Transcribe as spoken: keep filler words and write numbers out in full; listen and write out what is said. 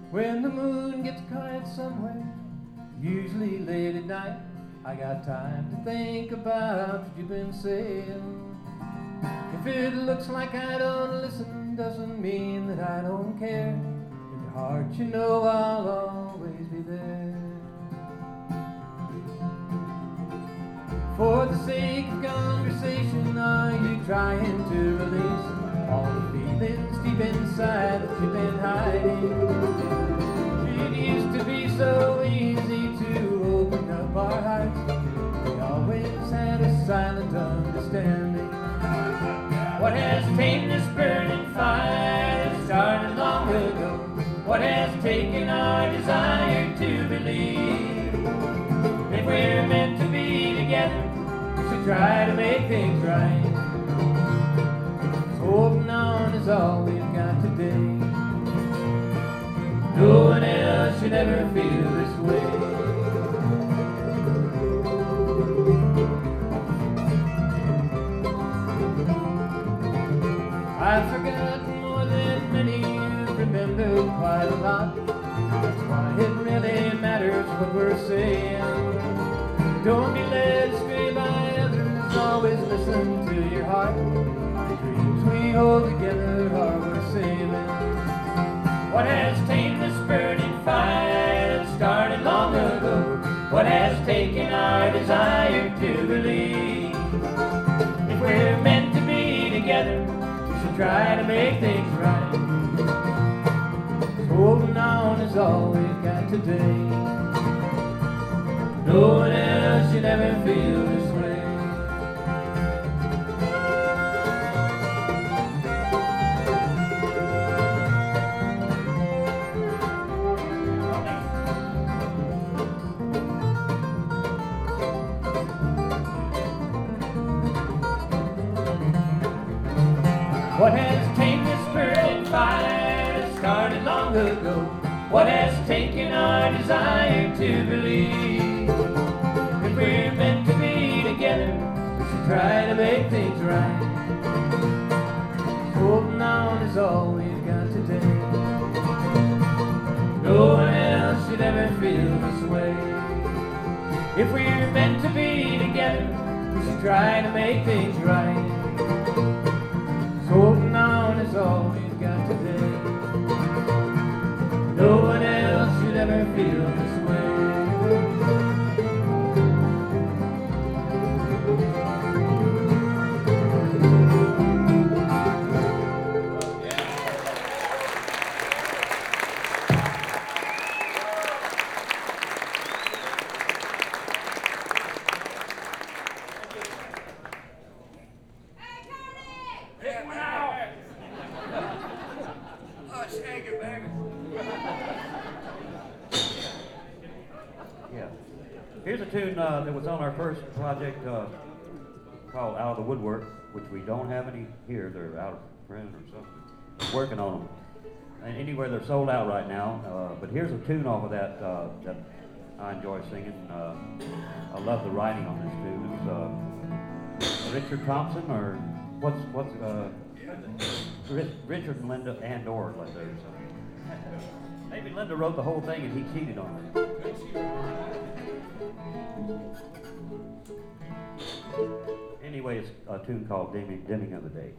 When the moon gets quiet somewhere, usually late at night, I got time to think about what you've been saying. If it looks like I don't listen, doesn't mean that I don't care. In your heart you know I'll always be there. For the sake of conversation, are you trying to release all the feelings deep inside that you've been hiding? It used to be so easy to open up our hearts. We always had a silent understanding. What has tamed this burning fire that started long ago? What has taken our desire to believe? If we're meant to be together, we should try to make things right. Holding on is all we've got today. No one else should ever feel this way. I've forgotten more than many, you've remembered quite a lot. That's why it really matters what we're saying. Don't be led astray by others, always listen to your heart. The dreams we hold together are worth saving. What has tamed this burning fire that started long ago? What has taken our desire to believe? If we're meant to be together, try to make things right. Holding on is all we've got today. No one else should ever feel this way. What has tamed this burning fire that started long ago? What has taken our desire to believe? If we're meant to be together, we should try to make things right. Holding on is all we've got today. No one else should ever feel this way. If we're meant to be together, we should try to make things right. Holding on is all we've got today. No one else should ever feel this way. Yeah. Here's a tune uh, that was on our first project uh, called Out of the Woodwork, which we don't have any here. They're out of print or something. Working on them. And anywhere they're sold out right now. Uh, but here's a tune off of that uh, that I enjoy singing. Uh, I love the writing on this tune. It's uh, Richard Thompson, or what's what's uh, Richard and Linda Andor like there. So. Maybe Linda wrote the whole thing and he cheated on it. Anyway, it's a tune called Dimming, Dimming of the Day.